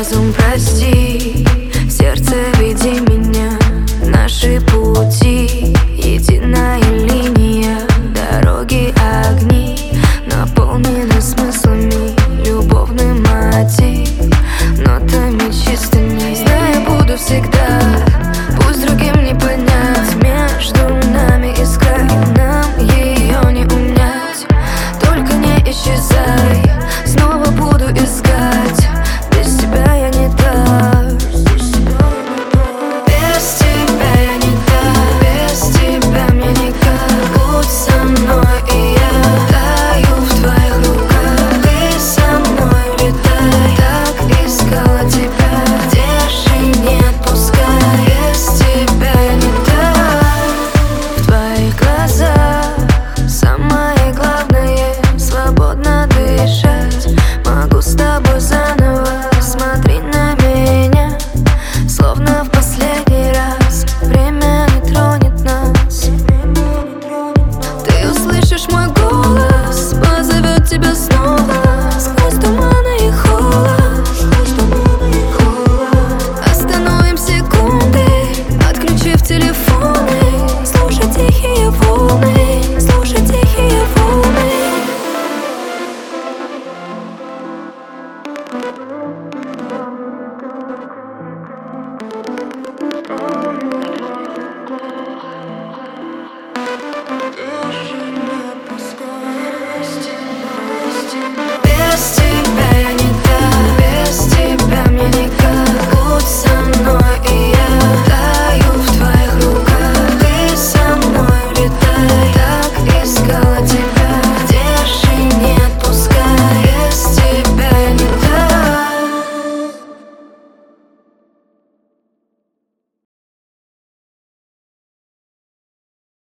разум прости, в сердце веди меня. Наши пути единая линия, дороги огни наполнены смыслами, любовный мотив нотами чистыми. Знаю, буду всегда, пусть другим не понять, между нами искра, и нам ее не унять. Только не исчезай, снова буду искать. Без тебя я не так, без тебя я не так, без тебя мне никак. Будь со мной, и я таю в твоих руках. Ты со мной летай, так искала тебя, держи, не отпускай. Без тебя я не так. В твоих глазах самое главное — свободно дышать. Могу с тобой заново, смотри на меня, словно в последний раз. Время не тронет нас. Ты услышишь мой голос, позовет тебя снова сквозь туманы и холод. Остановим секунды, отключив телефоны. Слушай тихие волны, слушай тихие волны.